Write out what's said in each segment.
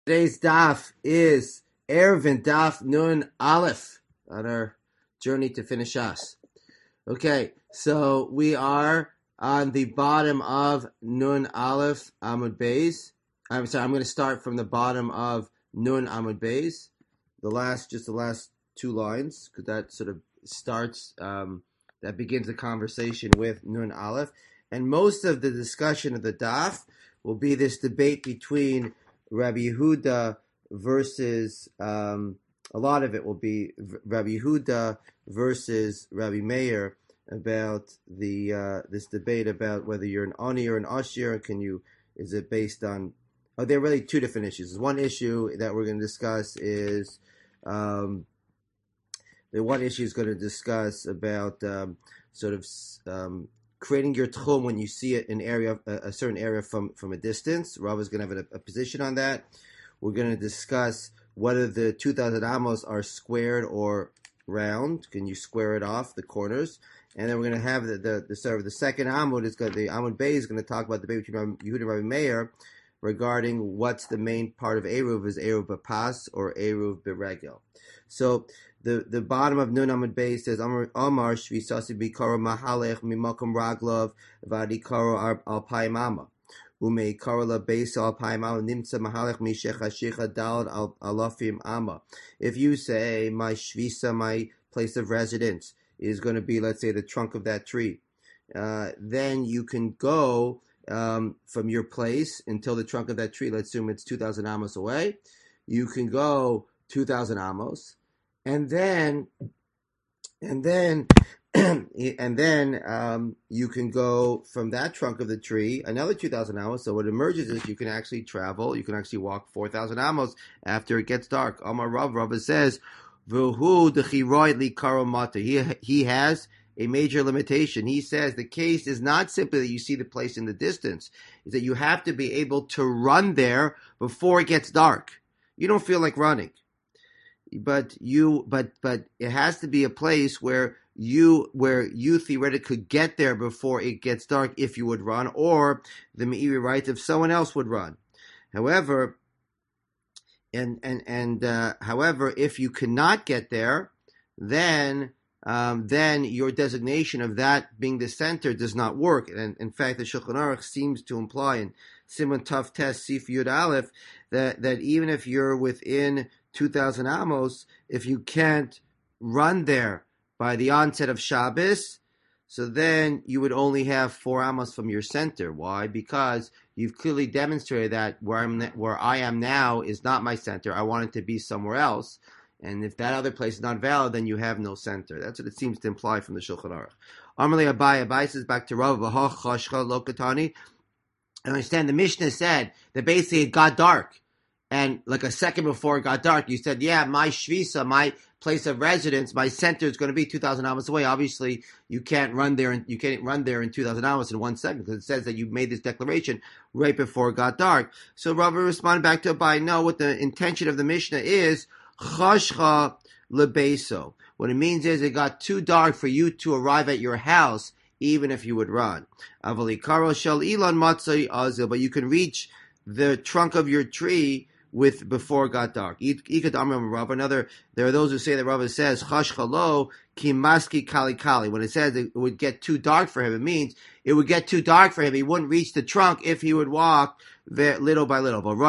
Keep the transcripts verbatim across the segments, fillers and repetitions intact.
Today's daf is Erevin Daf Nun Aleph on our journey to finish us. Okay, so we are on the bottom of Nun Aleph Amud Beis. I'm sorry, I'm going to start from the bottom of Nun Amud Beis, the last, just the last two lines, because that sort of starts, um, that begins the conversation with Nun Aleph, and most of the discussion of the daf will be this debate between Rabbi Yehuda versus, um, a lot of it will be Rabbi Yehuda versus Rabbi Meir about the uh, this debate about whether you're an ani or an ashir. Can you? Is it based on? Oh, there are really two different issues. One issue that we're going to discuss is um, the one issue is going to discuss about um, sort of um, creating your tchum when you see it an area, a, a certain area from from a distance. Rav is going to have a, a position on that. We're going to discuss whether the two thousand amos are squared or round. Can you square it off the corners? And then we're going to have the the, the sort of the second Amud is going the Amud Bay is going to talk about the debate between Yehuda and Rabbi Meir regarding what's the main part of Eruv, is Eruv B'pas or Eruv B'regel. So the, the bottom of Nun Amud Bay says Amar Amar Shvisasi Bikaro Mahalech Mimakom Raglov Vadikaro Al Paimama. Ume Karola Beis Al Paimama Nimtza Mahalech Mishecha Shecha Dal Al Alafim Ama. If you say my Shvisa, my place of residence, is going to be, let's say, the trunk of that tree, uh, then you can go um, from your place until the trunk of that tree. Let's assume it's two thousand amos away. You can go two thousand amos, and then, and then, and then um, you can go from that trunk of the tree another two thousand amos. So what emerges is you can actually travel. You can actually walk four thousand amos after it gets dark. Amar Rav, Rav says, V'hu d'chiroy li karomata. He he has a major limitation. He says the case is not simply that you see the place in the distance, is that you have to be able to run there before it gets dark. You don't feel like running, but you but but it has to be a place where you where you theoretically could get there before it gets dark if you would run, or the Meiri writes if someone else would run. However, and and and uh, however, if you cannot get there, then um, then your designation of that being the center does not work. And in fact, the Shulchan Aruch seems to imply in Simon Tov Tes Sif Yud Aleph that that even if you're within two thousand amos, if you can't run there by the onset of Shabbos, so then you would only have four amos from your center. Why? Because you've clearly demonstrated that where I'm where I am now is not my center. I want it to be somewhere else. And if that other place is not valid, then you have no center. That's what it seems to imply from the Shulchan Aruch. Amalei Abai, Abai says back to Rav, V'ha chashcha lo katani. I understand the Mishnah said that basically it got dark. And like a second before it got dark, you said, yeah, my shvisa, my place of residence, my center is going to be two thousand amos away. Obviously, you can't run there, and you can't run there in two thousand amos in one second because it says that you made this declaration right before it got dark. So Rabbi responded back to Abai, no, what the intention of the Mishnah is, chashcha lebeso. What it means is it got too dark for you to arrive at your house, even if you would run. Avalikaro shel ilan matzai azil, but you can reach the trunk of your tree with before it got dark. Another, there are those who say that Rava says chash chalo kimaski kali kali. When it says it would get too dark for him, it means it would get too dark for him. He wouldn't reach the trunk if he would walk little by little. Of a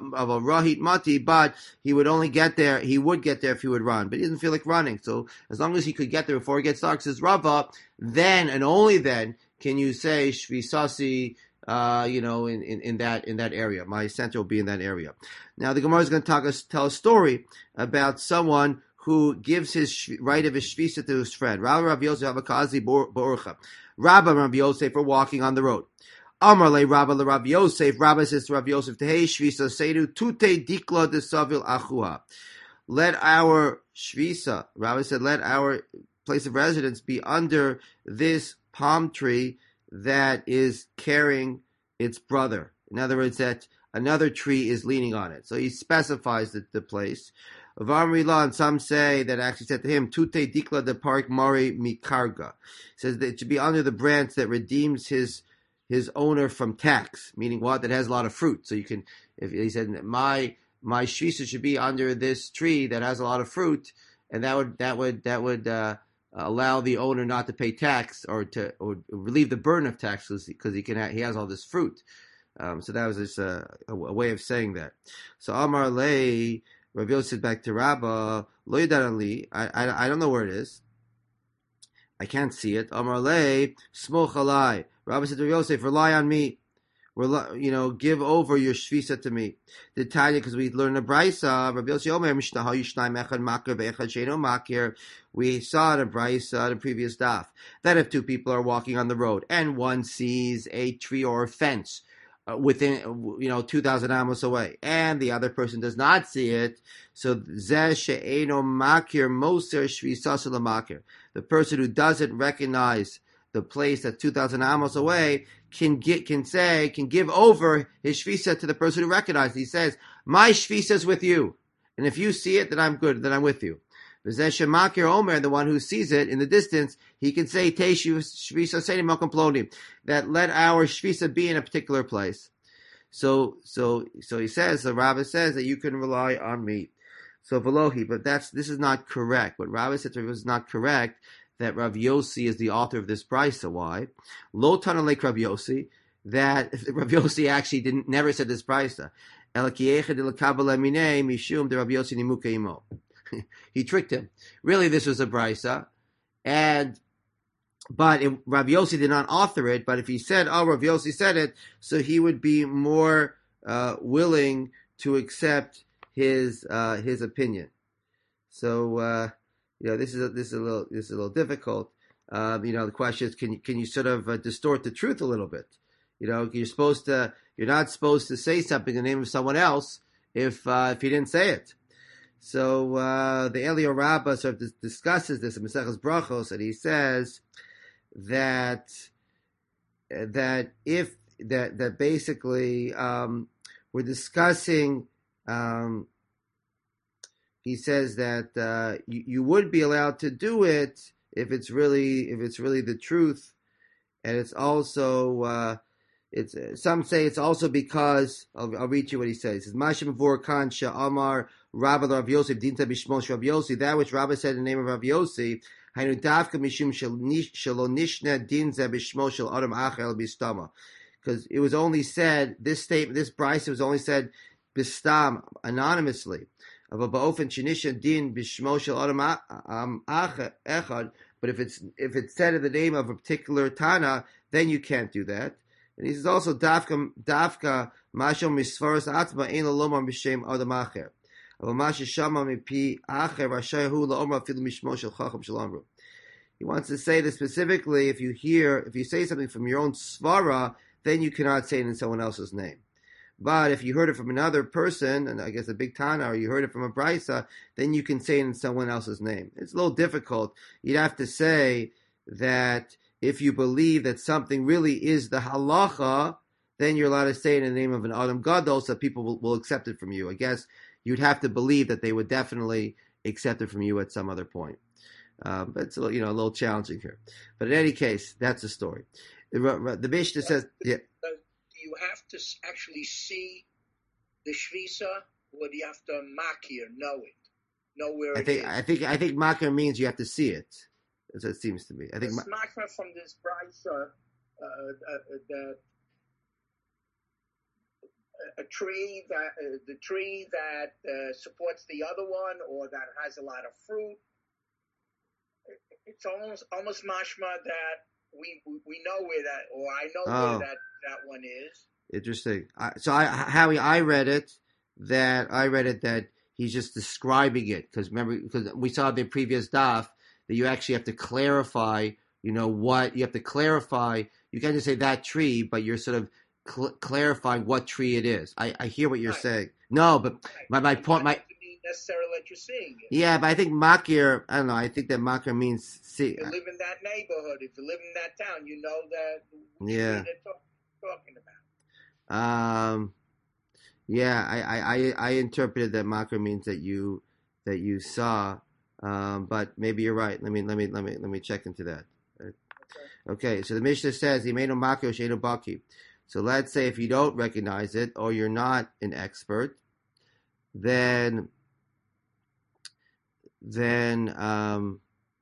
rahit mati, but he would only get there. He would get there if he would run, but he doesn't feel like running. So as long as he could get there before it gets dark, says Rava, then and only then can you say shvisasi. Uh, you know, in, in, in that in that area, my center will be in that area. Now, the Gemara is going to talk us tell a story about someone who gives his sh- right of his shvisa to his friend. Rabbi Rabbi Yosef Abakazi Borcha. Rabbi Rabbi Yosef for walking on the road. Amar le Rabbi le Rabbi Yosef. Rabbi says to Rabbi Yosef, Tehei shvisa seidu tute dikla de savil achuha. Let our shvisa, Rabbi said, let our place of residence be under this palm tree that is carrying its brother. In other words, that another tree is leaning on it. So he specifies the, the place. Vamrila, and some say that actually said to him, Tute dikla de park mari mikarga. Says that it should be under the branch that redeems his his owner from tax, meaning what? That has a lot of fruit. So you can, if he said, my my shvisa should be under this tree that has a lot of fruit, and that would that would that would uh, allow the owner not to pay tax or to or relieve the burden of taxes because he can ha- he has all this fruit. Um, so that was just a, a, a way of saying that. So Amar Lei, Rav Yosef back to Rabba, Lo Yadar Ali, I, I I don't know where it is. I can't see it. Amar Lei, Smoch Alai. Rabba said to Rav Yosef, rely on me. Rely, you know, give over your shvisa to me. The Tanya, because we learned a brisa. Rabbi Yossi Omer Mishnah Yishnayim Echad Makir VeEchad Sheino Makir. We saw in a brisa, the previous daf, that if two people are walking on the road and one sees a tree or a fence uh, within, you know, two thousand amos away, and the other person does not see it, so Zeh She'eno Makir Moser Shvisa Makir. The person who doesn't recognize the place that's two thousand amos away can get can say can give over his shvisa to the person who recognizes. He says, "My shvisa is with you, and if you see it, then I'm good. Then I'm with you." Shemakir Omer, the one who sees it in the distance, he can say, "Teishu shvisa seini makom ploni," that let our shvisa be in a particular place. So, so, so he says. The Rabbi says that you can rely on me. So Velohi, but that's this is not correct. What Rabbi said was not correct. That Rav Yossi is the author of this brisa. Why? Lo tanalek Rav Yossi. That Rav Yossi actually didn't never said this brisa. He tricked him. Really, this was a brisa, and but it, Rav Yossi did not author it. But if he said, "Oh, Rav Yossi said it," so he would be more uh, willing to accept his uh, his opinion. So. Uh, You know, this is a, this is a little this is a little difficult. Um, you know, the question is, can you can you sort of uh, distort the truth a little bit? You know, you're supposed to you're not supposed to say something in the name of someone else if uh, if you didn't say it. So uh, the Elio Rabbah sort of discusses this in Maseches Brachos, and he says that that if that that basically um, we're discussing. Um, He says that uh, you, you would be allowed to do it if it's really if it's really the truth, and it's also uh, it's some say it's also because I'll, I'll read you what he says. He says Mashim Vor Kan Amar Rabbi Rav Yosef Dinta Bishmol Rav Yossi, that which Rabbi said in the name of Rav Yossi. Hainu Davka Mishum Shalonishna Dinza Bishmol Shel Adam Achel Bistama, because it was only said this statement this brisa was only said bistam anonymously. But if it's if it's said in the name of a particular Tana, then you can't do that. And he says also dafka dafka mashal misfaras atma ein lomar b'shem adam acher. But masha shama mipi acher rashayahu laomar afilu mishmo shel chacham shel amru. He wants to say that specifically, if you hear if you say something from your own svara, then you cannot say it in someone else's name. But if you heard it from another person, and I guess a big Tana, or you heard it from a Brisa, then you can say it in someone else's name. It's a little difficult. You'd have to say that if you believe that something really is the halacha, then you're allowed to say it in the name of an Adam Gadol, so people will, will accept it from you. I guess you'd have to believe that they would definitely accept it from you at some other point. Um, but it's a little, you know, a little challenging here. But in any case, that's the story. The, the Mishnah says, yeah. You have to actually see the shvisa, or do you have to makir, know it, know where I it think, is? I think I think makir means you have to see it. That's what it seems to me. I think it's makir from this brisa uh, uh, that a tree that uh, the tree that uh, supports the other one, or that has a lot of fruit. It's almost almost mashma that we we know where that, or I know oh. where that. That one is interesting. I, so, I, Howie, I read it that I read it that he's just describing it because remember because we saw the previous daf that you actually have to clarify. You know what you have to clarify. You can't just say that tree, but you're sort of cl- clarifying what tree it is. I, I hear what you're right. saying. No, but right. my my point my. Necessarily that you're seeing it. Yeah, but I think makir. I don't know. I think that makir means see. If you live in that neighborhood, if you live in that town, you know that. Yeah. Talking about. Um, yeah, I, I, I interpreted that makar means that you that you saw, um, but maybe you're right. Let me let me let me let me check into that. Okay, okay so the Mishnah says he made no makar sheino baki. So let's say if you don't recognize it or you're not an expert, then then um,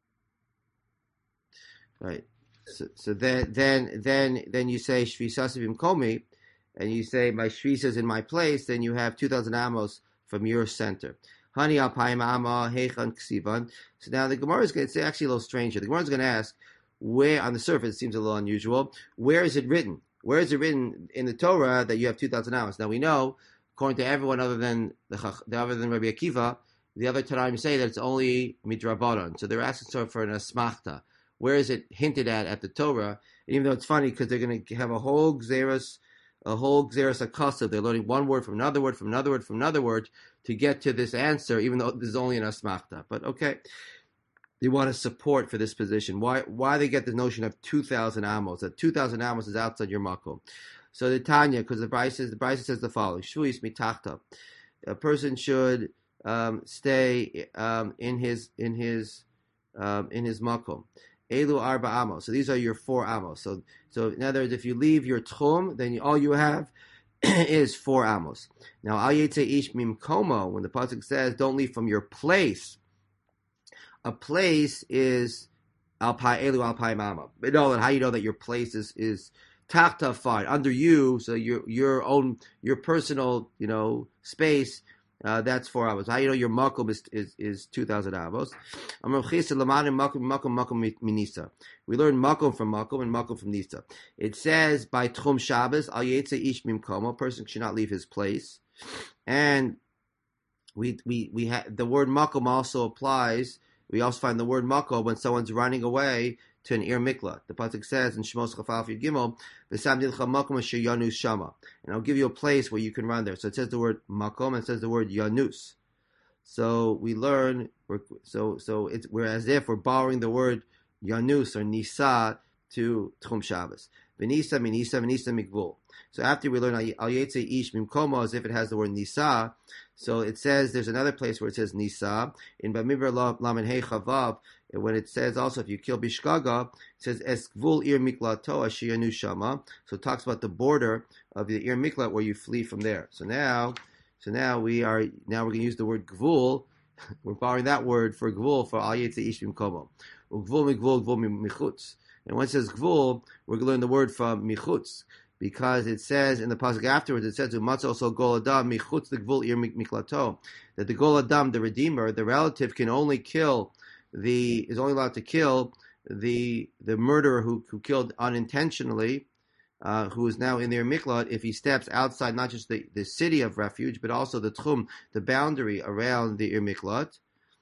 right. So, so then then then then you say shvisasivim komi, and you say my shvisa is in my place. Then you have two thousand amos from your center. Hani alpaim ama heichan ksivan. So now the Gemara is going to say actually a little stranger. The Gemara is going to ask where on the surface it seems a little unusual. Where is it written? Where is it written in the Torah that you have two thousand amos? Now we know, according to everyone other than the, the other than Rabbi Akiva, the other Tanaim say that it's only midrabanan. So they're asking for an asmachta. Where is it hinted at at the Torah? And even though it's funny because they're going to have a whole xeris, a whole xeris akasa. They're learning one word from another word from another word from another word to get to this answer, even though this is only an asmachta. But okay, they want to support for this position. Why? Why they get the notion of two thousand amos? That two thousand amos is outside your makom. So the Tanya, because the Brisa says the Brisa says the following: Shvuis mitachta. A person should um, stay um, in his in his um, in his makom. Elu arba amos. So these are your four amos. So, so in other words, if you leave your tchum, then you, all you have is four amos. Now, al yetze ish mimkomo, when the pasuk says, "Don't leave from your place," a place is alpai elu alpai mama. But no, and how you know that your place is is tachta fine under you? So your your own your personal you know space. Uh, that's four hours. How you know your makom is is, is two thousand avos? We learn makom from makom and makom from nisa. It says by tchum Shabbos al yetze ish mimkomo, a person should not leave his place, and we we we have the word makom also applies. We also find the word makom when someone's running away to an ir miklat. The pasuk says in Shmos Chafal Yud Gimel, "V'samdilcha makom asher yanus shama," and I'll give you a place where you can run there. So it says the word makom and it says the word yanus. So we learn, we're, so so it's we're as if we're borrowing the word yanus or nisa to tchum Shabbos. V'nisa minisa v'nisa mikvul. So after we learn al yetze ish mimkomo as if it has the word nisa, so it says there's another place where it says nisa in Bamidbar Lamed Hey Chavav. When it says also if you kill bishkaga, it says eskvul ir miklato asher yanu shama. So it talks about the border of the ir miklat where you flee from there. So now, so now we are now we're going to use the word gvul. We're borrowing that word for gvul for al yetze ish mimkomo. Gvul migvul gvul michutz. And when it says gvul, we're going to learn the word from michutz. Because it says in the pasuk afterwards, it says umatz also gol adam michutz the gvul ir miklato, that the gol adam, the redeemer, the relative, can only kill the is only allowed to kill the the murderer who, who killed unintentionally, uh, who is now in their miklat, if he steps outside not just the, the city of refuge, but also the tchum, the boundary around the ir miklat,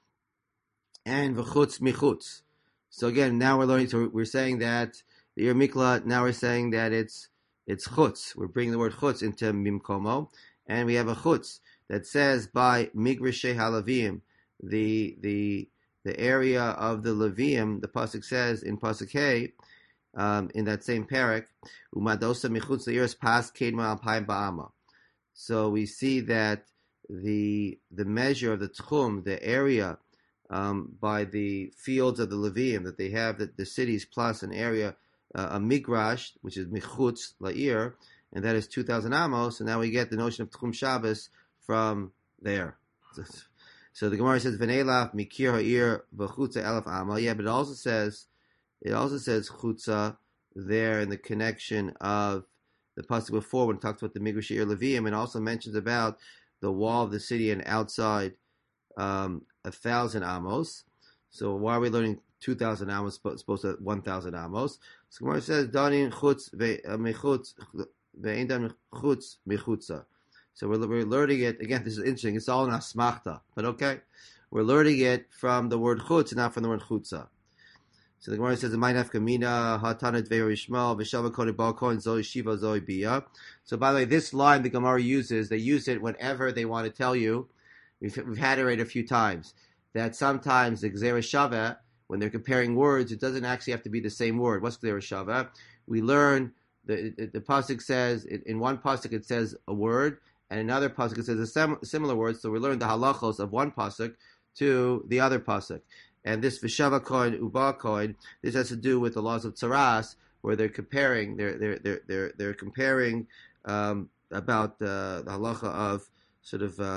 and v'chutz michutz. So again, now we're learning. So we're saying that the ir miklat. Now we're saying that it's It's chutz. We're bringing the word chutz into mimkomo, and we have a chutz that says by migrashe halavim, the the the area of the Levium. The pasuk says in pasuk Hey, um, in that same parak, umadosa michutz leiros pas kedma alpayim ba'ama. So we see that the the measure of the tchum, the area um, by the fields of the Levium that they have, that the cities plus an area. Uh, a migrash, which is michutz la'ir, and that is two thousand amos. So now we get the notion of tchum Shabbos from there. So, so the Gemara says v'neilaf mikir ha'ir v'chutza elef amo. Yeah, but it also says it also says chutza there in the connection of the pasuk before when it talks about the migrash ir leviim, and also mentions about the wall of the city and outside um, a thousand amos. So why are we learning two thousand amos supposed to one thousand amos? So Gemara says danin chutz mechutz ve'indan chutz mechutza. So we're, we're learning it again. This is interesting. It's all in asmachta, but okay, we're learning it from the word chutz and not from the word chutza. So the Gemara says the might have kamina hatanat ve'orishmal v'shava koni balkon zoi shiva zoi bia. So by the way, this line the Gemara uses, they use it whenever they want to tell you. We've, we've had it right a few times that sometimes the gzera shava, when they're comparing words, it doesn't actually have to be the same word. What's gzera shava? We learn the the, the pasuk says in one pasuk it says a word, and another pasuk it says a sem, similar word. So we learn the halachos of one pasuk to the other pasuk. And this v'shava koin uba koin, this has to do with the laws of tzaras, where they're comparing, they're they're they're they're, they're comparing um, about uh, the halacha of sort of uh,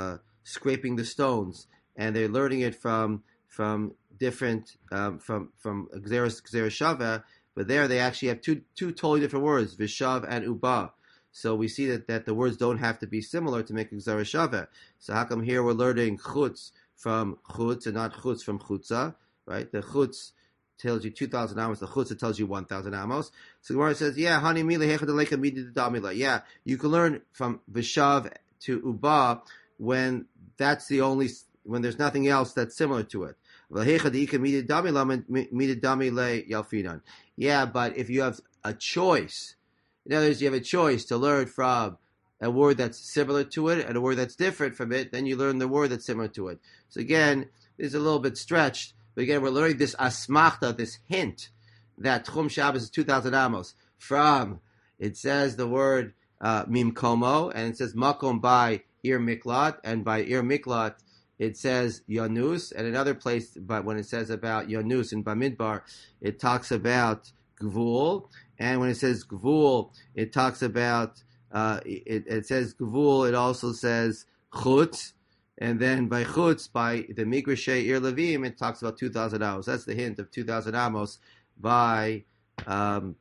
scraping the stones, and they're learning it from from different um, from from Gzeres Gzeres Shava, but there they actually have two two totally different words, Vishav and Uba. So we see that, that the words don't have to be similar to make Gzeres Shava. So how come here we're learning chutz from chutz and not chutz from chutza, right? The chutz tells you two thousand amos, the chutza tells you one thousand amos. So the Gemara says, yeah, honey, mila hechadaleka mididamila. Yeah, you can learn from Vishav to Uba when that's the only, when there's nothing else that's similar to it. Yeah, but if you have a choice, in other words, you have a choice to learn from a word that's similar to it and a word that's different from it, then you learn the word that's similar to it. So again, it's a little bit stretched, but again, we're learning this asmachta, this hint, that Tchum Shabbos is two thousand amos from, it says the word uh, mimkomo, and it says makom by ir miklat, and by ir miklat, it says Yanus, and another place, but when it says about Yanus in Bamidbar, it talks about Gvul, and when it says Gvul, it talks about, uh, it, it says Gvul, it also says Chutz, and then by Chutz, by the Migrashe Ir Levim, it talks about two thousand amos. That's the hint of two thousand amos by, um,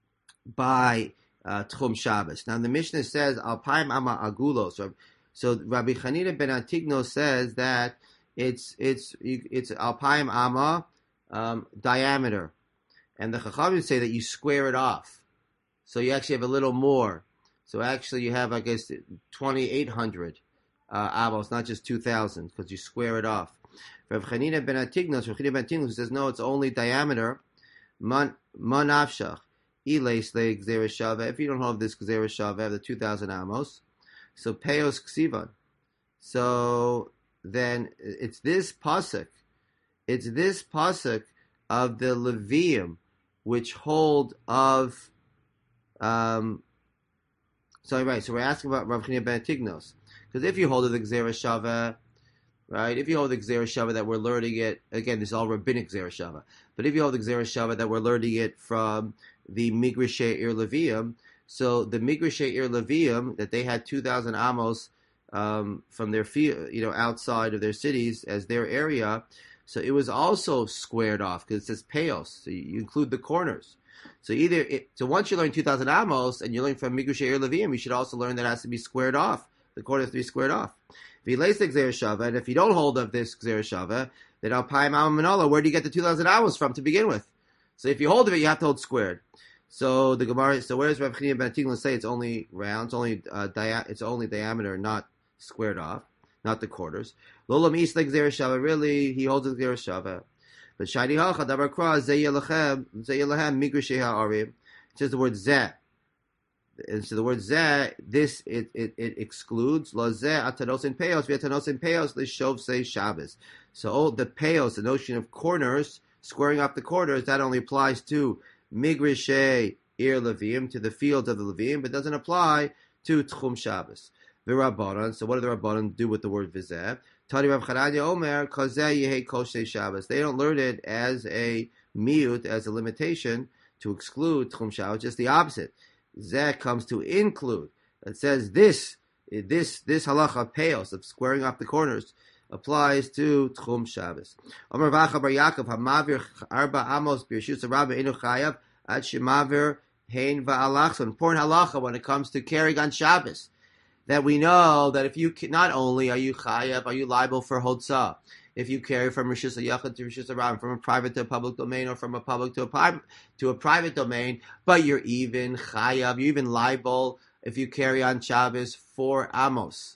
by uh, Tchum Shabbos. Now the Mishnah says, Alpaim Ama Agulos, so So Rabbi Chanina ben Antignos says that it's it's it's alpaim amma um, diameter, and the Chachamim say that you square it off, so you actually have a little more. So actually, you have I guess twenty-eight hundred uh, amos, not just two thousand, because you square it off. Rabbi Chanina ben Antignos, Rabbi Chanina ben Antignos says no, it's only diameter. Man manafshach ileis le gzeres shava. If you don't have this gzeres shava, the two thousand amos. So peos ksivan. So then it's this pasuk. It's this pasuk of the Levium which hold of. Um, sorry, right. So we're asking about Rav Chanina ben Antignos, because if you hold of the Gzeres Shava, right? If you hold the Gzeres Shava that we're learning it again, this is all rabbinic Gzeres Shava. But if you hold the Gzeres Shava that we're learning it from the Migrashe Ir Levium. So the Migrashe Ir Levium, that they had two thousand amos um, from their field, you know, outside of their cities as their area. So it was also squared off because it says peos. So you include the corners. So either it, so once you learn two thousand amos and you learn from Migrashe Ir Levium, you should also learn that it has to be squared off. The corner has to be squared off. If you lace the Gzeres Shava, and if you don't hold of this Gzeres Shava, then Alpaim Amma Manola, where do you get the two thousand amos from to begin with? So if you hold of it, you have to hold squared. So the Gemara. So where does Rav Chanina ben Antignos say it's only round? It's only uh, dia- It's only diameter, not squared off, not the quarters. Lolam East like Gzeres Shava. Really, he holds the Gzeres Shava. But Shadi Hacha Davar Kra Zeyelachem Zeyelachem Migrashe Ha'arim. It says the word Zeh. And so the word Zeh, this it it, it excludes Lo Zeh Atanos and Peos V'Atanos and Peos L'Shov Say Shabbos. So all the Peos, the notion of corners, squaring off the corners, that only applies to Migrashe Ir Levium, to the fields of the Levium, but doesn't apply to Tchum Shabbos. V'Rabbanan, so what do the Rabbanan do with the word Vizeh? Tani Rav Chananya Omer, Kazeh Yehei Koshe Shabbos. They don't learn it as a miut, as a limitation to exclude Tchum Shabbos, just the opposite. Zeh comes to include. It says this, this, this halacha peos, of squaring off the corners, applies to Tchum Shabbos. Omer Vacha Bar Yaakov, Hamavir Arba Amos Birshus Rabba Inu Chayav Ad Shemavir Hein Va'alach. So important halacha when it comes to carrying on Shabbos, that we know that if you not only are you Chayav, are you liable for Hotzah, if you carry from Rishus HaYachid to Rishus HaRabban, from a private to a public domain, or from a public to a private to a private domain, but you're even Chayav, you're even liable if you carry on Shabbos for Amos.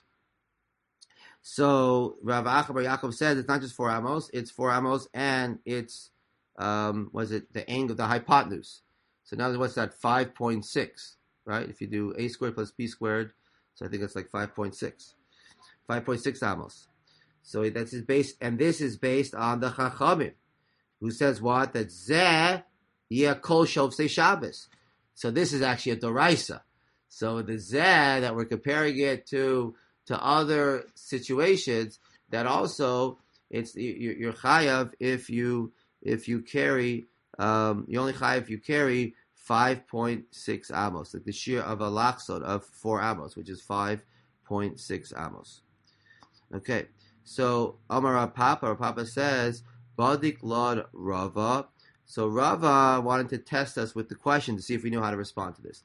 So Rav Acha Bar Yaakov says it's not just four amos, it's four amos and it's um was it the angle, the hypotenuse. So now what's that? Five point six, right? If you do a squared plus b squared, so I think it's like five point six. Five point six amos. So that's his base, and this is based on the Chachamim, who says what? That Zeh Yeh Kol Shovsei Shabbos. So this is actually a Doraisa. So the Zeh that we're comparing it to to other situations, that also it's you're chayav if you if you carry um, you only chayav if you carry five point six amos, like the shear of a lachsod of four amos, which is five point six amos. Okay, so Amar Papa, Papa says, Badik Lord Rava. So Rava wanted to test us with the question to see if we knew how to respond to this.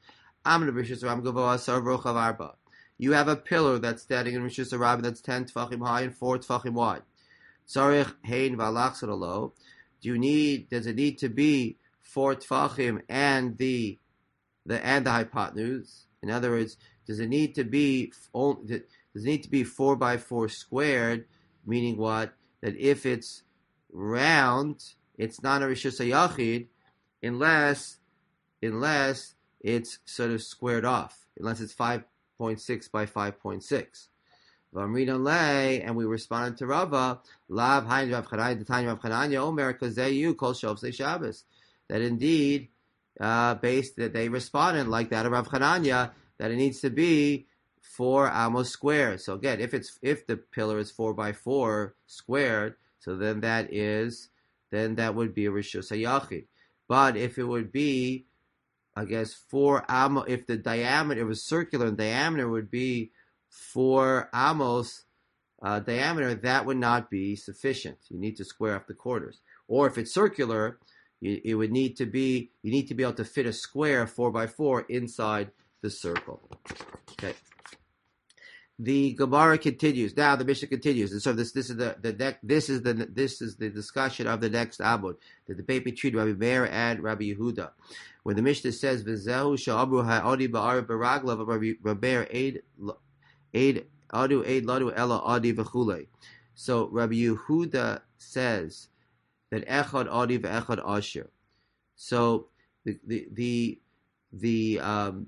You have a pillar that's standing in Rishus Harabim that's ten tefachim high and four tefachim wide. Sarich hein v'alachsaralo. Do you need? Does it need to be four tefachim and the the and the hypotenuse? In other words, does it need to be does it need to be four by four squared? Meaning what? That if it's round, it's not a Rishus HaYachid unless unless it's sort of squared off, unless it's five point six by five point six. And we responded to Rava, Lav Hain Rav Chananya, the time Rav Chananya, Omer Kazeyu Kol Shovsei Shabbos. That indeed, uh, based that they responded like that of Rav Chananya, that it needs to be four amos squared. So again, if it's if the pillar is four by four squared, so then that is then that would be a Rishus HaYachid. But if it would be, I guess four amos, if the diameter was circular and diameter would be four amos uh, diameter, that would not be sufficient. You need to square off the quarters. Or if it's circular, you, it would need to be you need to be able to fit a square four by four inside the circle. Okay. The Gemara continues. Now the Mishnah continues, and so this this is the, the this is the this is the discussion of the next Amud, the debate between Rabbi Meir and Rabbi Yehuda, when the Mishnah says V'zehu sha'amru ha'adi ba'ar baraglav Rabbi Meir aid aid adu aid ladu ela adi v'chulei. So Rabbi Yehuda says that echad adi v'echad asher. So the the the the um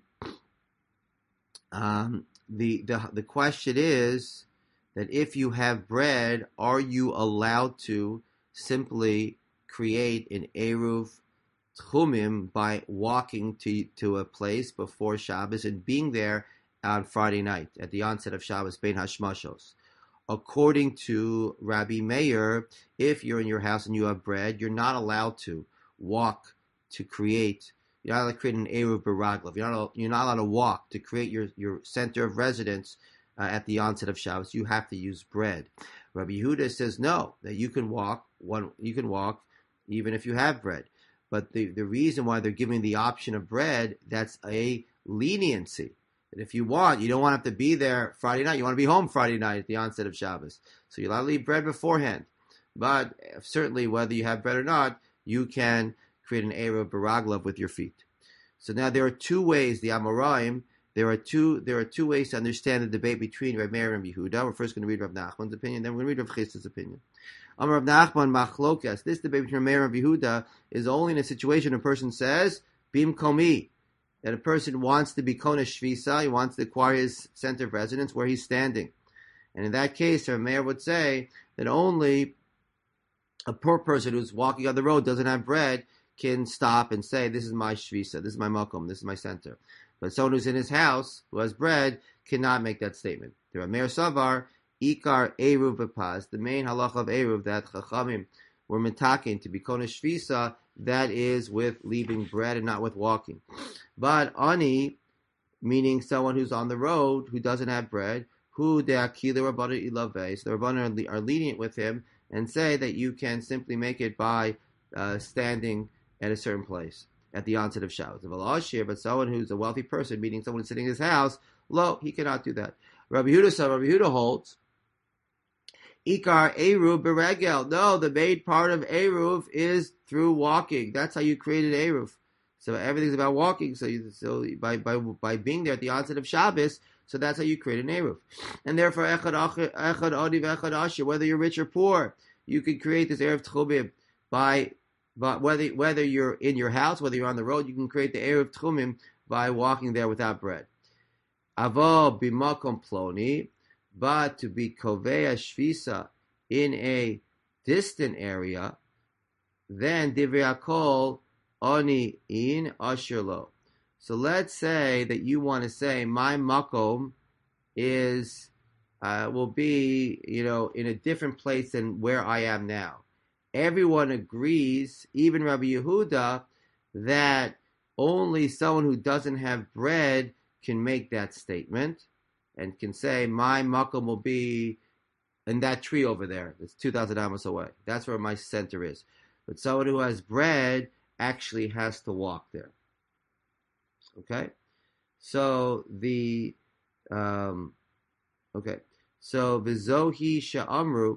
um The, the the question is that if you have bread, are you allowed to simply create an Eruv Tchumim by walking to, to a place before Shabbos and being there on Friday night at the onset of Shabbos, Bein Hashmashos? According to Rabbi Meir, if you're in your house and you have bread, you're not allowed to walk to create. You're not allowed to create an Eruv Baraglav. You're not, you're not allowed to walk to create your, your center of residence uh, at the onset of Shabbos. You have to use bread. Rabbi Yehuda says no, that you can walk one. You can walk even if you have bread. But the, the reason why they're giving the option of bread, that's a leniency. And if you want, you don't want to have to be there Friday night. You want to be home Friday night at the onset of Shabbos. So you're allowed to leave bread beforehand. But certainly, whether you have bread or not, you can create an Eruv Baraglav with your feet. So now there are two ways, the Amoraim, there are two there are two ways to understand the debate between Rav Meir and Yehuda. We're first going to read Rav Nachman's opinion, then we're going to read Rav Chisda's opinion. Amar Rav Nachman Machlokas. This debate between Rav Meir and Yehuda is only in a situation a person says, Bim Komi, that a person wants to be Kona Shvisa, he wants to acquire his center of residence where he's standing. And in that case, Rav Meir would say that only a poor person who's walking on the road, doesn't have bread, can stop and say, this is my shvisa, this is my makom, this is my center. But someone who's in his house, who has bread, cannot make that statement. The Rameir Savar, Ikar Eruv B'Paz, the main halacha of Eruv that Chachamim were mitakin to be kona shvisa, that is with leaving bread and not with walking. But Ani, meaning someone who's on the road, who doesn't have bread, who de akila Rabbanu Ilave, so the Rabbanu are lenient with him and say that you can simply make it by uh, standing at a certain place at the onset of Shabbos. But someone who's a wealthy person, meaning someone who's sitting in his house, lo, he cannot do that. Rabbi Yehuda said, Rabbi Yehuda holds, Ikar Eruv Beregel. No, the main part of Eruv is through walking. That's how you created Eruv. So everything's about walking. So, you, so by by by being there at the onset of Shabbos, so that's how you create an Eruv. And therefore, Echad Adi V'Echad Asher, whether you're rich or poor, you can create this Eruv Tchumim by But whether whether you're in your house, whether you're on the road, you can create the Eruv Tchumim by walking there without bread. Avo bimakom ploni, but to be kovea shvisa in a distant area, then divrei hakol oni in asherlo. So let's say that you want to say my makom is uh, will be you know in a different place than where I am now. Everyone agrees, even Rabbi Yehuda, that only someone who doesn't have bread can make that statement and can say, my makom will be in that tree over there. It's two thousand amos away. That's where my center is. But someone who has bread actually has to walk there. Okay? So the, um, okay. So Vizohi Sha'amru,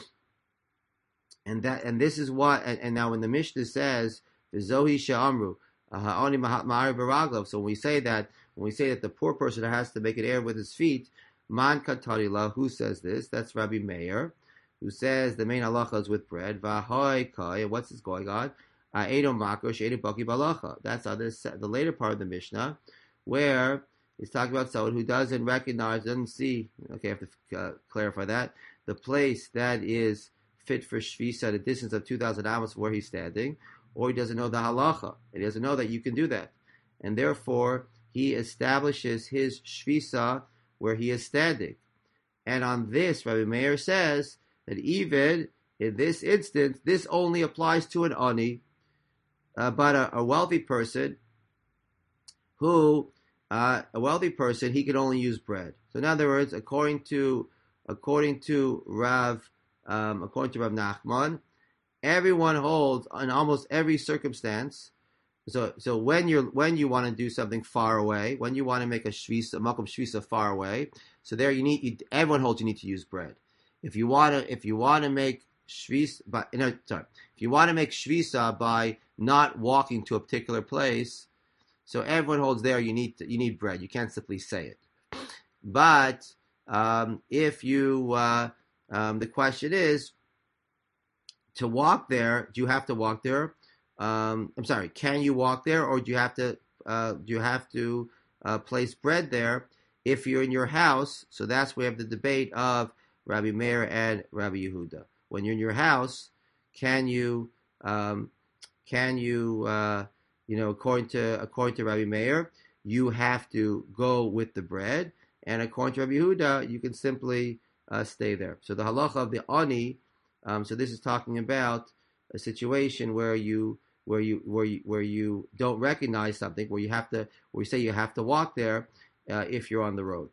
and that, and this is what, and, and now when the Mishnah says, Vizohi Sha'amru, Ha'oni Ma'ari Baraglov, so when we say that, when we say that the poor person has to make an air with his feet, Man Katarila, who says this? That's Rabbi Meir, who says the main halacha is with bread. V'ahoi kai, what's this going on? Edo makro she'edo baki balacha. That's on this, the later part of the Mishnah, where he's talking about someone who doesn't recognize, doesn't see. Okay, I have to uh, clarify that. The place that is fit for shvisa at a distance of two thousand amos from where he's standing, or he doesn't know the halacha, and he doesn't know that you can do that, and therefore he establishes his shvisa where he is standing. And on this, Rabbi Meir says that even in this instance, this only applies to an ani, uh, but a, a wealthy person who, uh, a wealthy person, he can only use bread. So in other words, according to according to Rav, um, according to Rav Nachman, everyone holds in almost every circumstance. So, so when you're when you want to do something far away, when you want to make a shvisa, a makom shvisa far away, so there you need you, everyone holds you need to use bread. If you want to, if you want to make shvisa, but no, sorry, if you want to make shvisa by not walking to a particular place, so everyone holds there you need to, you need bread. You can't simply say it. But um, if you, uh, um, the question is, to walk there, do you have to walk there? Um, I'm sorry. Can you walk there, or do you have to? Uh, do you have to uh, place bread there if you're in your house? So that's where we have the debate of Rabbi Meir and Rabbi Yehuda. When you're in your house, can you? Um, can you? Uh, you know, according to according to Rabbi Meir, you have to go with the bread, and according to Rabbi Yehuda, you can simply uh, stay there. So the halacha of the ani. Um, so this is talking about a situation where you where you where you where you don't recognize something, where you have to where you say you have to walk there uh, if you're on the road.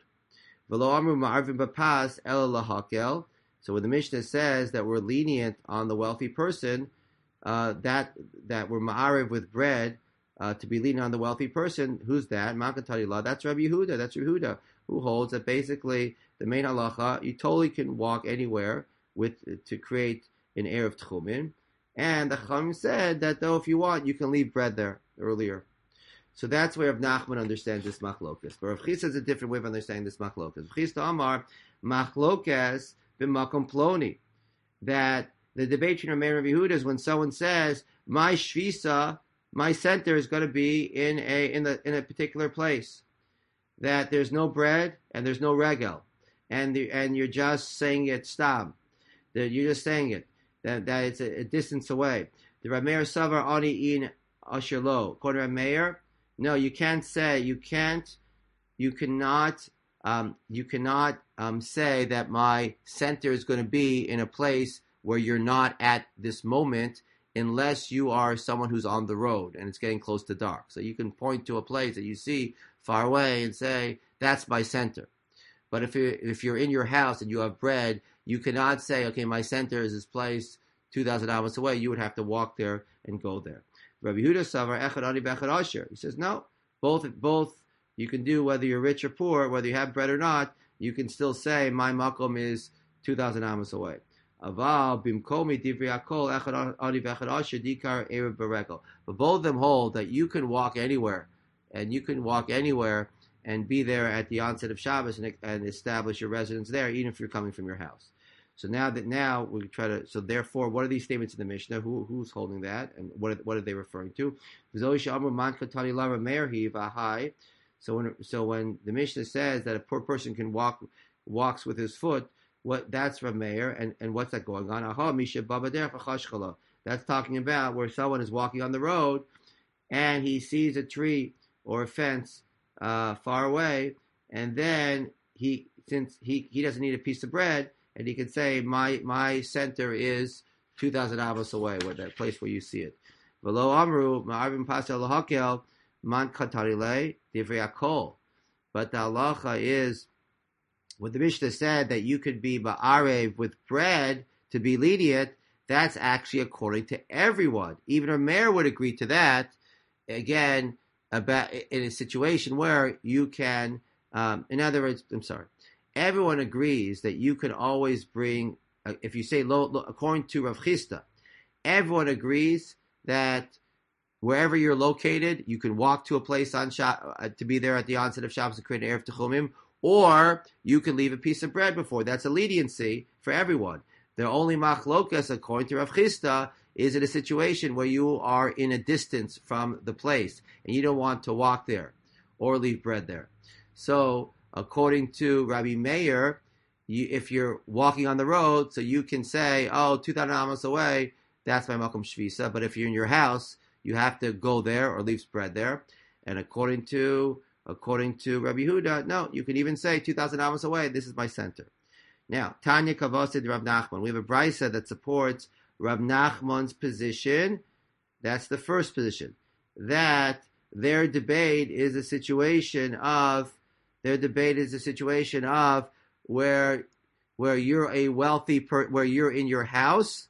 So when the Mishnah says that we're lenient on the wealthy person, uh, that that we're ma'ariv with bread uh, to be lenient on the wealthy person, who's that? That's Rabbi Yehuda. That's Rabbi Yehuda, who holds that basically the main halacha, you totally can walk anywhere with to create an air of tchumin. And the Chachamim said that though if you want, you can leave bread there earlier. So that's where Rav Nachman understands this machlokas. But Rav Chisda has a different way of understanding this machlokas. Rav Chisda Amar machlokas b'makom ploni. That the debate between Rav Meir and Rav Yehuda is when someone says, my shvisa, my center is going to be in a in the in a particular place. That there's no bread and there's no regel. And the, and you're just saying it stam. That you're just saying it. That, that it's a, a distance away. The Rav Meir Savar Ani in Asher Lo. According to Rav Meir, no, you can't say, you can't, you cannot, um, you cannot um, say that my center is going to be in a place where you're not at this moment, unless you are someone who's on the road and it's getting close to dark. So you can point to a place that you see far away and say, that's my center. But if you're, if you're in your house and you have bread, you cannot say, okay, my center is this place two thousand hours away. You would have to walk there and go there. Rabbi Yehuda Savar Echad Ani Bechad Asher. He says, no, both, both you can do, whether you're rich or poor, whether you have bread or not, you can still say, my makom is two thousand amos away. Aval bimkomi divri akol Echad Ani Bechad Asher dikar erev beregel. But both of them hold that you can walk anywhere, and you can walk anywhere and be there at the onset of Shabbos and, and establish your residence there, even if you're coming from your house. So now that now we try to. So therefore, what are these statements in the Mishnah? Who who's holding that, and what are, what are they referring to? So when so when the Mishnah says that a poor person can walk walks with his foot, what that's Rav Meir, and, and what's that going on? Aha, misha babadeh. That's talking about where someone is walking on the road, and he sees a tree or a fence uh, far away, and then he since he, he doesn't need a piece of bread. And he can say, my my center is two thousand avos away, where that place where you see it. V'lo amru ma'arvim pasel lahakel man katarile divrei akol. But the halacha is when the Mishnah said that you could be ba'arev with bread to be lenient, that's actually according to everyone. Even a mayor would agree to that. Again, about in a situation where you can, um, in other words, I'm sorry, everyone agrees that you can always bring. Uh, if you say lo, lo, according to Rav Chisda, everyone agrees that wherever you're located, you can walk to a place on uh, to be there at the onset of Shabbos and create an Erev Techumim, or you can leave a piece of bread before. That's a leniency for everyone. The only machlokas, according to Rav Chisda, is in a situation where you are in a distance from the place and you don't want to walk there or leave bread there. So, according to Rabbi Meir, you, if you're walking on the road, so you can say, oh, two thousand amos away, that's my makom shvisa. But if you're in your house, you have to go there or leave bread there. And according to according to Rabbi Yehuda, no, you can even say two thousand amos away, this is my center. Now, Tanya Kavosid Rav Nachman. We have a brisa that supports Rav Nachman's position. That's the first position. That their debate is a situation of their debate is a situation of where where you're a wealthy per, where you're in your house.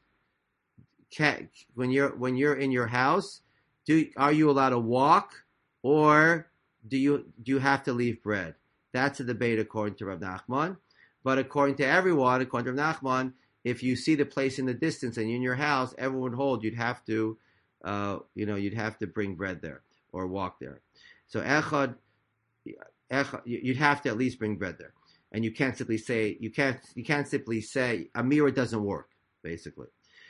Can, when you're when you're in your house, do are you allowed to walk, or do you do you have to leave bread? That's a debate according to Rav Nachman. But according to everyone, according to Rav Nachman, if you see the place in the distance and you're in your house, everyone would hold you'd have to, uh, you know, you'd have to bring bread there or walk there. So echad, echad, you'd have to at least bring bread there, and you can't simply say you can't you can't simply say a mirror doesn't work basically.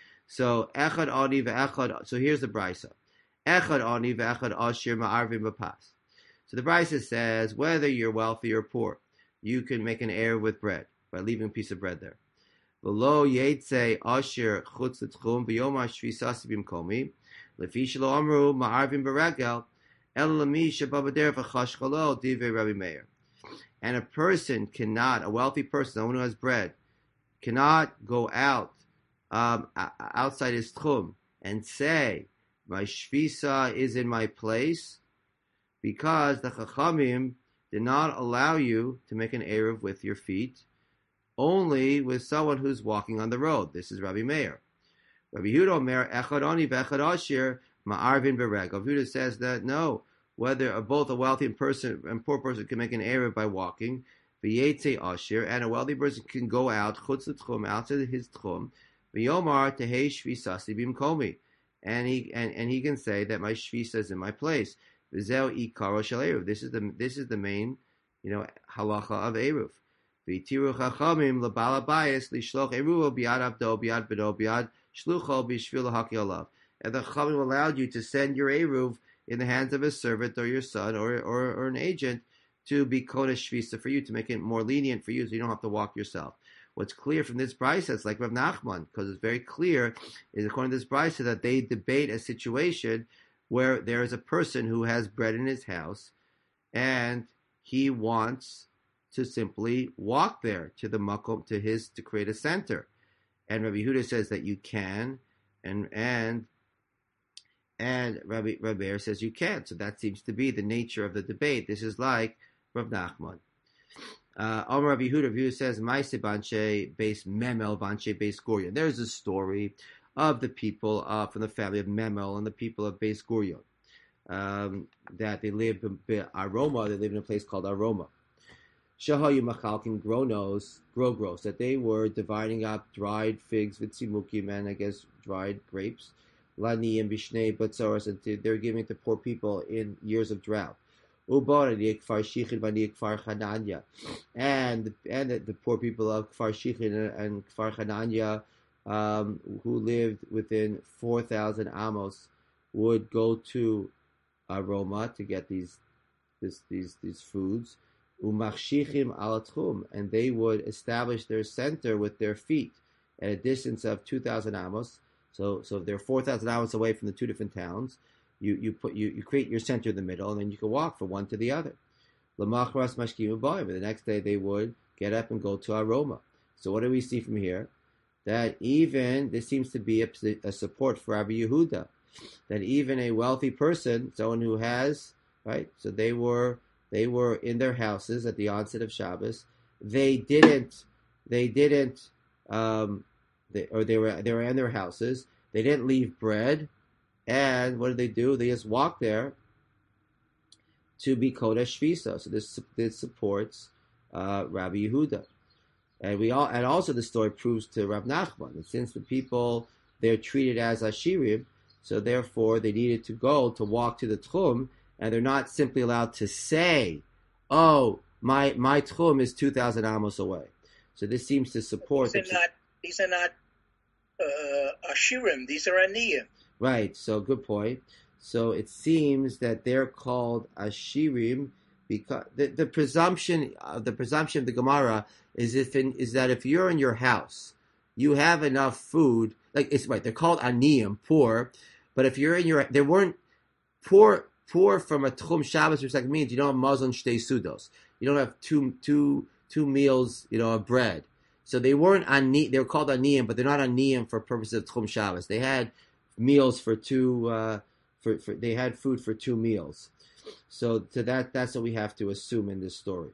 So echad ani ve'echad. So here's the brisa: echad ani ve'echad ashir ma'arvim b'pas. So the brisa says whether you're wealthy or poor, you can make an erev with bread by leaving a piece of bread there. V'lo yetze asher chutz l'tchum b'yom ha'shvisas b'mkomi lefi shelo amru ma'arvim b'regel el lami sheba b'derech v'chash chalo divrei Rabbi Meir. And a person cannot, a wealthy person, someone who has bread, cannot go out um, outside his tchum and say, my shvisa is in my place, because the chachamim did not allow you to make an erev with your feet, only with someone who's walking on the road. This is Rabbi Meir. Rabbi Yehuda Omer, echad ani ve'echad ashir ma'arvin b'regel. Rabbi Yehuda says that no, whether both a wealthy person and poor person can make an erev by walking, v'yetze ashir, and a wealthy person can go out chutz l'tchum, outside his tchum, v'yomar tehei shvisasi b'mkomi, and he and, and he can say that my shvisa is in my place. V'zeu ikaro shel eruv. This is the this is the main, you know, halacha of eruv. V'tiru chachamim lebala bayis lishloch eruv biad abdo biad bedo biad shlucho b'shvil haki olav. And the chachamim allowed you to send your eruv in the hands of a servant or your son or or, or an agent to be kodesh shvisa for you, to make it more lenient for you, so you don't have to walk yourself. What's clear from this brisa, it's like Rav Nachman, because it's very clear, is according to this brisa that they debate a situation where there is a person who has bread in his house, and he wants to simply walk there to the makom, to his, to create a center. And Rabbi Yehuda says that you can, and and and Rabbi Rabbi Meir says you can't. So that seems to be the nature of the debate. This is like Rav Nachman. Uh, Amar Rabbi Yehuda, Rabbi Yehuda says, "Ma'aseh banche beis memel banche beis gurion." There's a story of the people uh, from the family of Memel and the people of Beis Gurion, um, that they lived in Aroma. They lived in a place called Aroma. Shahayu machalkin gronos, grogros, that they were dividing up dried figs with simukim and I guess dried grapes, lani and bishnei batzaros, and they were giving it to poor people in years of drought. And and the, and the poor people of Kfar Shichin and Kfar Chananya, Um, who lived within four thousand amos, would go to Aroma to get these this, these these foods, umachshichim al tchum, and they would establish their center with their feet at a distance of two thousand amos. So so if they're four thousand amos away from the two different towns, you you put you, you create your center in the middle, and then you can walk from one to the other. Lamachras mashkim ubayim, but the next day they would get up and go to Aroma. So what do we see from here? That even, this seems to be a, a support for Rabbi Yehuda, that even a wealthy person, someone who has, right, so they were they were in their houses at the onset of Shabbos, they didn't, they didn't, um, they, or they were they were in their houses. They didn't leave bread, and what did they do? They just walked there to be Kodesh Shvisa. So this this supports uh, Rabbi Yehuda, and we all and also the story proves to Rav Nachman that since the people they're treated as Ashirim, so therefore they needed to go to walk to the Tchum, and they're not simply allowed to say, "Oh, my my Tchum is two thousand amos away." So this seems to support. These are not these are not uh, Ashirim. These are Aniyim. Right. So good point. So it seems that they're called Ashirim because the, the presumption uh, the presumption of the Gemara is if in, is that if you're in your house, you have enough food. Like it's right, they're called Aniyim, poor. But if you're in your, they weren't poor. Poor from a Tchum Shabbos perspective means you don't have mazon shtei sudos. You don't have two two two meals, you know, of bread. So they weren't ani. They were called Aniyim, but they're not Aniyim for purposes of Tchum Shabbos. They had meals for two. Uh, For, for they had food for two meals, so to that that's what we have to assume in this story.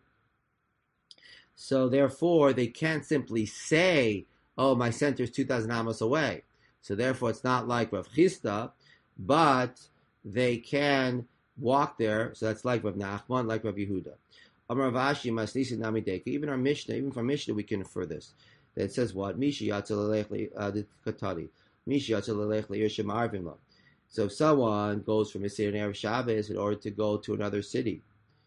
So therefore, they can't simply say, "Oh, my center is two thousand amos away." So therefore, it's not like Rav Chisda, but they can walk there. So that's like Rav Nachman, like Rav Yehuda. Amar Rav Ashi Masnisi Namideka. Even our Mishnah, even from Mishnah, we can infer this. That it says what Mishi Yatzalalech Katari, Mishi Yatzalalech Yoshem Arvim. So if someone goes from a city on Erev Shabbos in order to go to another city,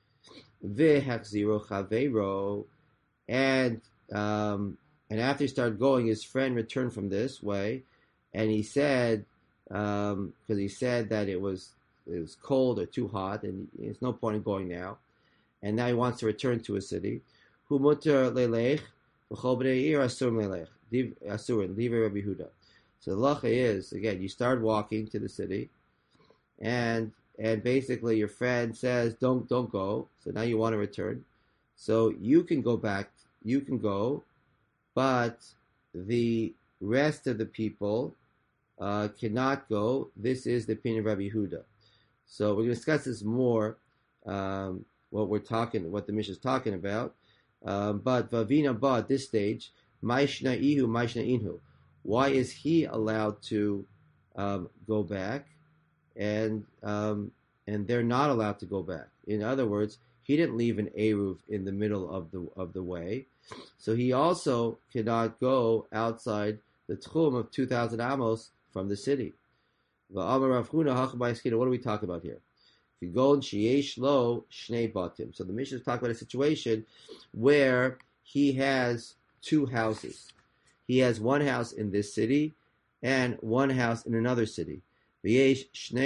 v'hachziro chaveiro, and um, and after he started going, his friend returned from this way, and he said, because um, he said that it was it was cold or too hot, and there's no point in going now, and now he wants to return to a city. Hu muter lelech v'chol bnei ir asurim lelech asurim liver Rabbi Yehuda. So the lacha is, again, you start walking to the city, and and basically your friend says, don't don't go, so now you want to return. So you can go back, you can go, but the rest of the people uh, cannot go. This is the opinion of Rabbi Yehuda. So we're going to discuss this more, um, what we're talking, what the Mishnah is talking about. Um, but Vavina Ba, at this stage, Maishna Ihu, Maishna Inhu. Why is he allowed to um, go back, and um, and they're not allowed to go back? In other words, he didn't leave an eruv in the middle of the of the way, so he also cannot go outside the tchum of two thousand amos from the city. What do we talk about here? If you go in sheyesh lo shnei batim, so the Mishnah is talking about a situation where he has two houses. He has one house in this city and one house in another city. And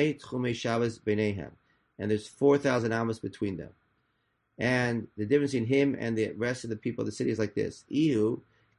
there's four thousand amos between them. And the difference in him and the rest of the people of the city is like this. Ihu,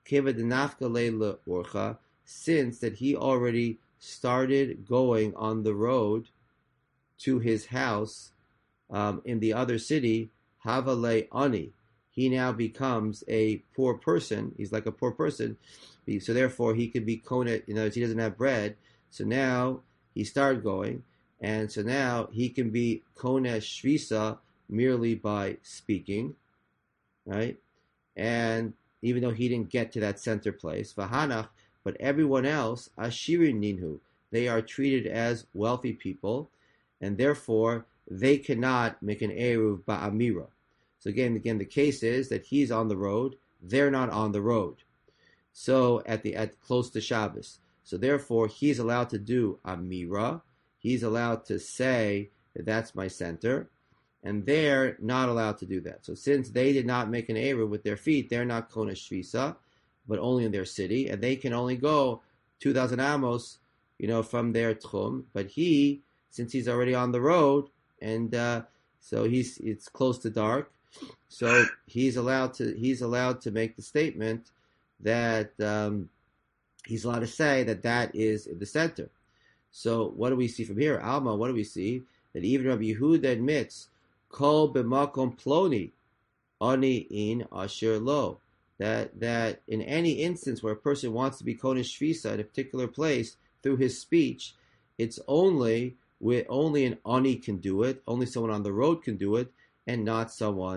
since that he already started going on the road to his house um, in the other city, Havale Ani. He now becomes a poor person. He's like a poor person. So therefore, he could be konet, you know, he doesn't have bread. So now he started going. And so now he can be konet shvisa merely by speaking, right? And even though he didn't get to that center place, vahanach, but everyone else, ashirin ninhu, they are treated as wealthy people. And therefore, they cannot make an eruv ba'amira. So again, again, the case is that he's on the road; they're not on the road. So at the at close to Shabbos, so therefore he's allowed to do amira. He's allowed to say that that's my center, and they're not allowed to do that. So since they did not make an eruv with their feet, they're not konesh shvisa, but only in their city, and they can only go two thousand amos, you know, from their tchum. But he, since he's already on the road, and uh, so he's it's close to dark. So he's allowed to he's allowed to make the statement that um, he's allowed to say that that is the center. So what do we see from here? Alma, what do we see? That even Rabbi Yehuda admits, Kol b'makom ploni, ani in asher lo. That that in any instance where a person wants to be konesh shvisa in a particular place through his speech, it's only with only an ani can do it, only someone on the road can do it, and not someone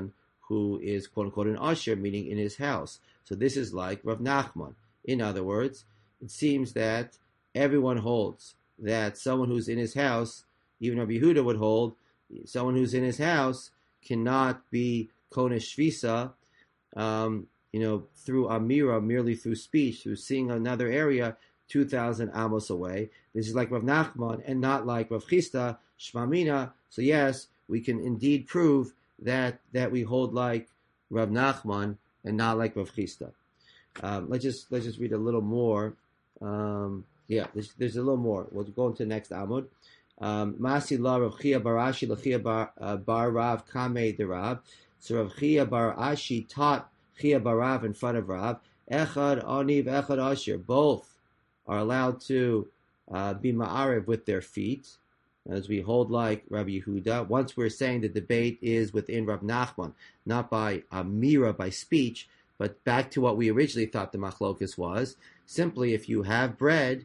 who is quote unquote an usher, meaning in his house. So this is like Rav Nachman. In other words, it seems that everyone holds that someone who's in his house, even Rabbi Yehuda would hold, someone who's in his house cannot be konesh shvisa, um, you know, through amira, merely through speech, through seeing another area two thousand amos away. This is like Rav Nachman and not like Rav Chisda, Shmamina. So yes, we can indeed prove that that we hold like Rav Nachman and not like Rav Chisda. Um, let's just let's just read a little more. Um, yeah, there's, there's a little more. We'll go into the next Amud. Masi la Rav Chia bar Ashi l'Chia bar bar Rav Kamei de Rav. So Rav Chia bar Ashi taught Chia bar Rav in front of Rav. Echad aniv echad asher. Both are allowed to uh, be ma'ariv with their feet, as we hold like Rabbi Yehuda. Once we're saying the debate is within Rav Nachman, not by amira, by speech, but back to what we originally thought the machlokus was. Simply, if you have bread,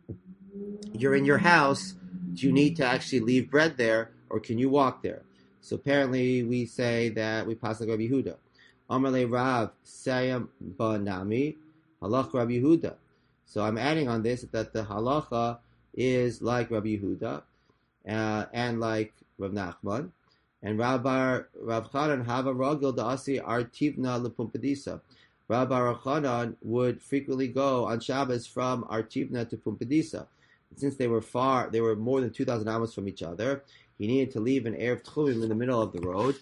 you're in your house, do you need to actually leave bread there, or can you walk there? So apparently we say that we pass like Rabbi Yehuda. Amarle Rav Sayam Banami Halach Rabbi Yehuda. So I'm adding on this that the halacha is like Rabbi Yehuda uh, and like Rav Nachman. And Rabbi Rav Chanan Hava Ragil Da'asi Artivna Lepumpadisa. Rabbi Rav Chanan would frequently go on Shabbos from Artivna to Pumpadisa. And since they were far, they were more than two thousand amos from each other, he needed to leave an Erev Tchumim in the middle of the road.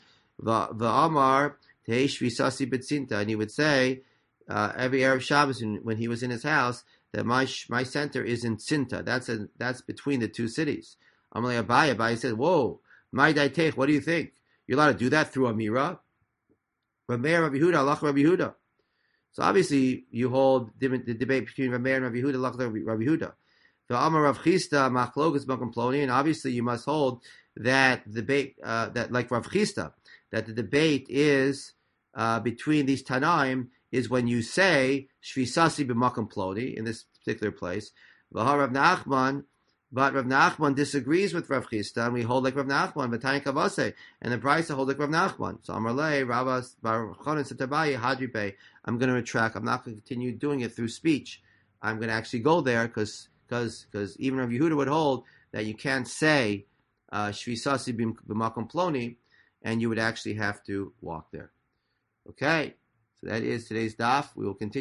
Va'amar Teishvi Sasi Betzinta. And he would say, uh, every Erev Shabbos when he was in his house, that my my center is in Tzinta. That's a, that's between the two cities. Amalei Abaye, Abaye said, whoa, my daitech, what do you think? You're allowed to do that through Amira? Rabbi Rabbi Yehuda, Allah Rabbi Yehuda. So obviously you hold the debate between Rabbi and Rabbi Yehuda, Allah Rabbi Yehuda. The Amar Rav Chisda, Machlokas Makom Ploni, and obviously you must hold that debate, uh, that like Rav Chisda, that the debate is uh, between these Tanaim is when you say Shvisasi b'Makom Ploni in this particular place. V'ha Rav Nachman, but Rav Nachman disagrees with Rav Chisda, and we hold like Rav Nachman, V'tani Kavase, and the Brisa hold like Rav Nachman. So Amarle, Rabbas, Bar Chonin Setabayi, Hadri Bey, I'm going to retract. I'm not going to continue doing it through speech. I'm going to actually go there because because because even Rav Yehuda would hold that you can't say uh, Shvisasi b'Makom Ploni, and you would actually have to walk there. Okay, so that is today's daf. We will continue.